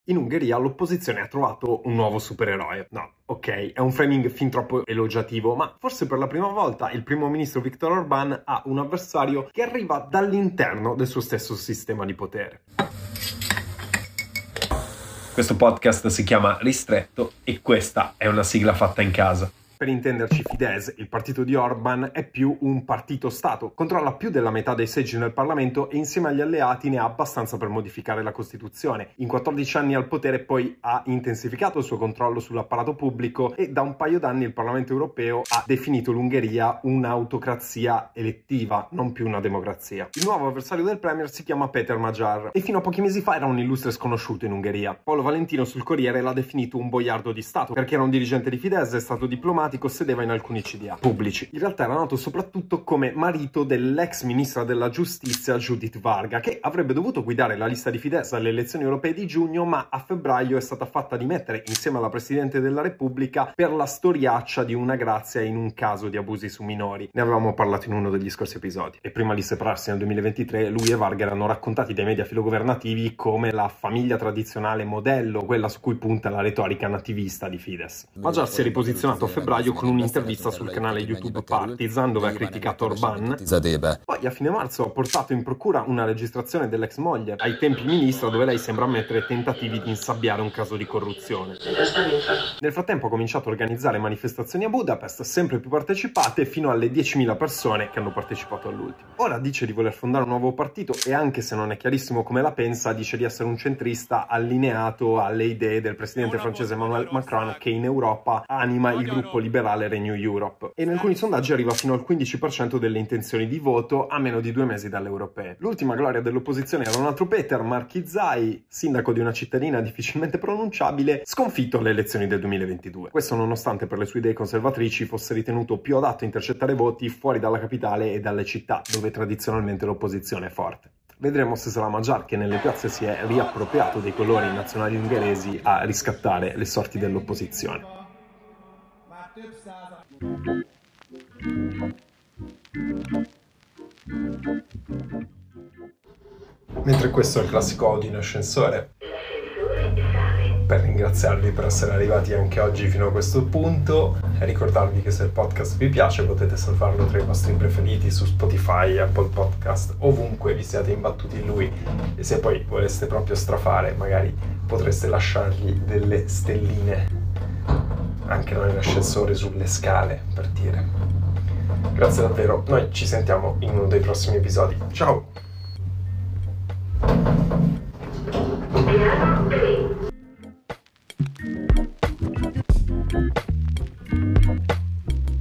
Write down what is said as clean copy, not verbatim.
In Ungheria l'opposizione ha trovato un nuovo supereroe. No, ok, è un framing fin troppo elogiativo, ma forse per la prima volta il primo ministro Viktor Orbán ha un avversario che arriva dall'interno del suo stesso sistema di potere. Questo podcast si chiama Ristretto e questa è una sigla fatta in casa. Per intenderci, Fidesz, il partito di Orbán, è più un partito-stato, controlla più della metà dei seggi nel Parlamento e insieme agli alleati ne ha abbastanza per modificare la Costituzione. In 14 anni al potere poi ha intensificato il suo controllo sull'apparato pubblico e da un paio d'anni il Parlamento europeo ha definito l'Ungheria un'autocrazia elettiva, non più una democrazia. Il nuovo avversario del premier si chiama Péter Magyar e fino a pochi mesi fa era un illustre sconosciuto in Ungheria. Paolo Valentino sul Corriere l'ha definito un boiardo di Stato perché era un dirigente di Fidesz, è stato diplomatico, sedeva in alcuni CDA pubblici. In realtà era noto soprattutto come marito dell'ex ministra della giustizia Judith Varga, che avrebbe dovuto guidare la lista di Fidesz alle elezioni europee di giugno, ma a febbraio è stata fatta dimettere insieme alla Presidente della Repubblica per la storiaccia di una grazia in un caso di abusi su minori. Ne avevamo parlato in uno degli scorsi episodi. E prima di separarsi nel 2023, lui e Varga erano raccontati dai media filogovernativi come la famiglia tradizionale modello, quella su cui punta la retorica nativista di Fidesz. Magyar si è riposizionato a febbraio con un'intervista sul canale YouTube Partizan dove ha criticato Orbán. Poi a fine marzo ha portato in procura una registrazione dell'ex moglie, ai tempi ministra, dove lei sembra ammettere tentativi di insabbiare un caso di corruzione. Nel frattempo ha cominciato a organizzare manifestazioni a Budapest, sempre più partecipate, fino alle 10.000 persone che hanno partecipato all'ultimo. Ora dice di voler fondare un nuovo partito e anche se non è chiarissimo come la pensa, dice di essere un centrista allineato alle idee del presidente francese Emmanuel Macron, che in Europa anima il gruppo liberale Renew Europe e in alcuni sondaggi arriva fino al 15% delle intenzioni di voto a meno di 2 mesi dalle europee. L'ultima gloria dell'opposizione era un altro Péter Marchizzai, sindaco di una cittadina difficilmente pronunciabile, sconfitto alle elezioni del 2022. Questo nonostante per le sue idee conservatrici fosse ritenuto più adatto a intercettare voti fuori dalla capitale e dalle città, dove tradizionalmente l'opposizione è forte. Vedremo se sarà Magyar, che nelle piazze si è riappropriato dei colori nazionali ungheresi, a riscattare le sorti dell'opposizione. Mentre questo è il classico audio in ascensore, per ringraziarvi per essere arrivati anche oggi fino a questo punto e ricordarvi che se il podcast vi piace potete salvarlo tra i vostri preferiti su Spotify, Apple Podcast, ovunque vi siate imbattuti in lui, e se poi voleste proprio strafare magari potreste lasciargli delle stelline anche nell'ascensore, sulle scale, per dire. Grazie davvero, noi ci sentiamo in uno dei prossimi episodi. Ciao!